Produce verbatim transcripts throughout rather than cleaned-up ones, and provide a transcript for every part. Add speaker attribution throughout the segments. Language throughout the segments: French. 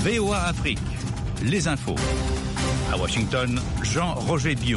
Speaker 1: V O A Afrique, les infos. À Washington, Jean-Roger Bion.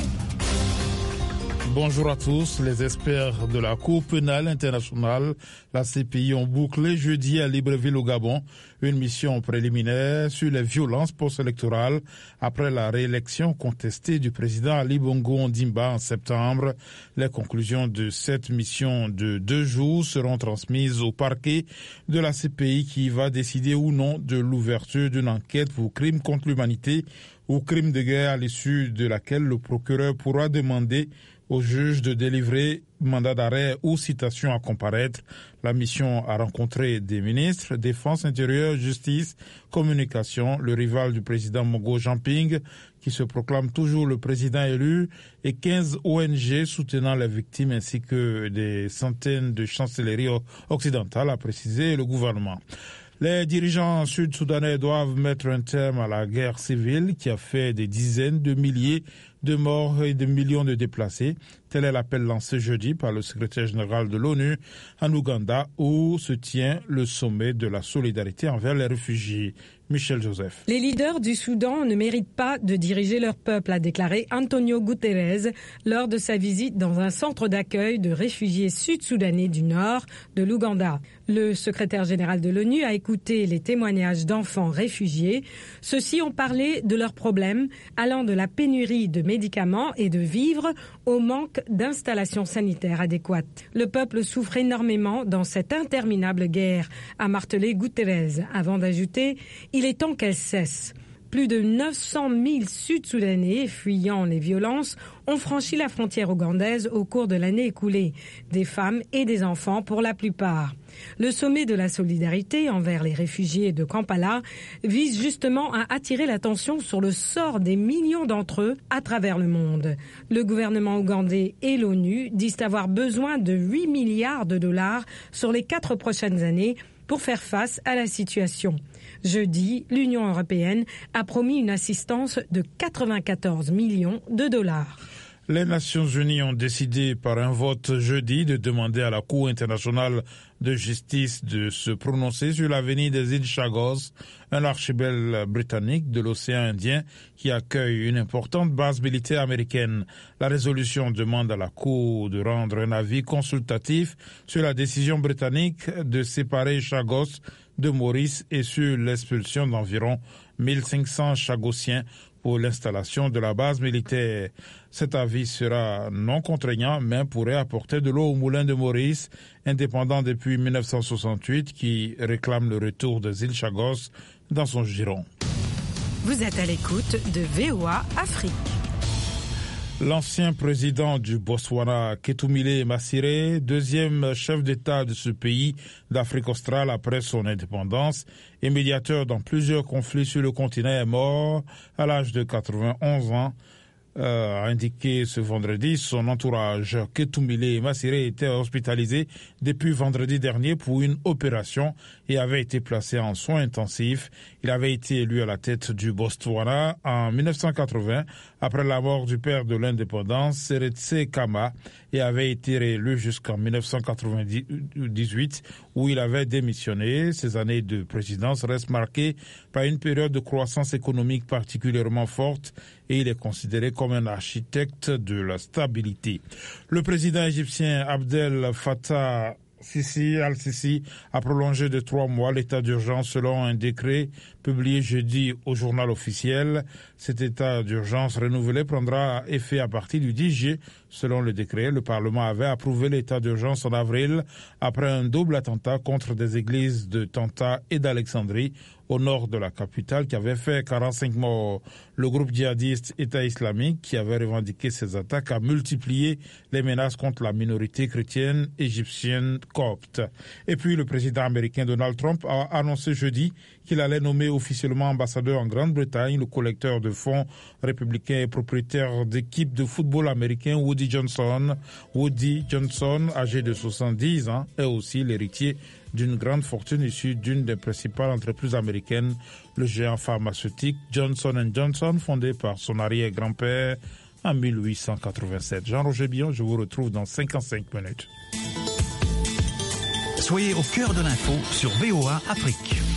Speaker 2: Bonjour à tous. Les experts de la Cour pénale internationale, la C P I, ont bouclé jeudi à Libreville au Gabon une mission préliminaire sur les violences post-électorales après la réélection contestée du président Ali Bongo Ondimba en septembre. Les conclusions de cette mission de deux jours seront transmises au parquet de la C P I qui va décider ou non de l'ouverture d'une enquête pour crimes contre l'humanité ou crimes de guerre à l'issue de laquelle le procureur pourra demander au juge de délivrer mandat d'arrêt ou citation à comparaître. La mission a rencontré des ministres, défense intérieure, justice, communication, le rival du président Mogo Jamping, qui se proclame toujours le président élu, et quinze O N G soutenant les victimes ainsi que des centaines de chancelleries occidentales, a précisé le gouvernement. Les dirigeants sud-soudanais doivent mettre un terme à la guerre civile qui a fait des dizaines de milliers de morts et de millions de déplacés. Tel est l'appel lancé jeudi par le secrétaire général de l'ONU en Ouganda, où se tient le sommet de la solidarité envers les réfugiés. Michel Joseph.
Speaker 3: Les leaders du Soudan ne méritent pas de diriger leur peuple, a déclaré Antonio Guterres lors de sa visite dans un centre d'accueil de réfugiés sud-soudanais du nord de l'Ouganda. Le secrétaire général de l'ONU a écouté les témoignages d'enfants réfugiés. Ceux-ci ont parlé de leurs problèmes, allant de la pénurie de médicaments et de vivres au manque d'installations sanitaires adéquates. Le peuple souffre énormément dans cette interminable guerre, a martelé Guterres, avant d'ajouter « Il est temps qu'elle cesse ». Plus de neuf cent mille Sud-Soudanais fuyant les violences ont franchi la frontière ougandaise au cours de l'année écoulée, des femmes et des enfants pour la plupart. Le sommet de la solidarité envers les réfugiés de Kampala vise justement à attirer l'attention sur le sort des millions d'entre eux à travers le monde. Le gouvernement ougandais et l'ONU disent avoir besoin de huit milliards de dollars sur les quatre prochaines années pour faire face à la situation. Jeudi, l'Union européenne a promis une assistance de quatre-vingt-quatorze millions de dollars.
Speaker 2: Les Nations unies ont décidé par un vote jeudi de demander à la Cour internationale de justice de se prononcer sur l'avenir des îles Chagos, un archipel britannique de l'océan Indien qui accueille une importante base militaire américaine. La résolution demande à la Cour de rendre un avis consultatif sur la décision britannique de séparer Chagos de Maurice et sur l'expulsion d'environ mille cinq cents Chagossiens pour l'installation de la base militaire. Cet avis sera non contraignant, mais pourrait apporter de l'eau au moulin de Maurice, indépendant depuis mille neuf cent soixante-huit, qui réclame le retour des îles Chagos dans son giron.
Speaker 3: Vous êtes à l'écoute de V O A Afrique.
Speaker 2: L'ancien président du Botswana, Ketumile Masire, deuxième chef d'État de ce pays d'Afrique australe après son indépendance et médiateur dans plusieurs conflits sur le continent, est mort à l'âge de quatre-vingt-onze ans. Euh, a indiqué ce vendredi son entourage. Ketumile Masire était hospitalisé depuis vendredi dernier pour une opération et avait été placé en soins intensifs. Il avait été élu à la tête du Botswana en mille neuf cent quatre-vingts après la mort du père de l'indépendance, Seretse Khama, et avait été réélu jusqu'en mille neuf cent quatre-vingt-dix-huit où il avait démissionné. Ses années de présidence restent marquées par une période de croissance économique particulièrement forte et il est considéré comme un architecte de la stabilité. Le président égyptien Abdel Fattah Sisi Al-Sisi a prolongé de trois mois l'état d'urgence selon un décret publié jeudi au journal officiel. Cet état d'urgence renouvelé prendra effet à partir du dix juillet. Selon le décret, le Parlement avait approuvé l'état d'urgence en avril après un double attentat contre des églises de Tanta et d'Alexandrie au nord de la capitale qui avait fait quarante-cinq morts. Le groupe djihadiste État islamique qui avait revendiqué ces attaques a multiplié les menaces contre la minorité chrétienne égyptienne copte. Et puis le président américain Donald Trump a annoncé jeudi qu'il allait nommer officiellement ambassadeur en Grande-Bretagne le collecteur de fonds républicain et propriétaire d'équipe de football américain Woody Johnson. Woody Johnson, âgé de soixante-dix ans, est aussi l'héritier d'une grande fortune issue d'une des principales entreprises américaines, le géant pharmaceutique Johnson and Johnson, fondé par son arrière-grand-père en mille huit cent quatre-vingt-sept. Jean-Roger Bion, je vous retrouve dans cinquante-cinq minutes.
Speaker 1: Soyez au cœur de l'info sur V O A Afrique.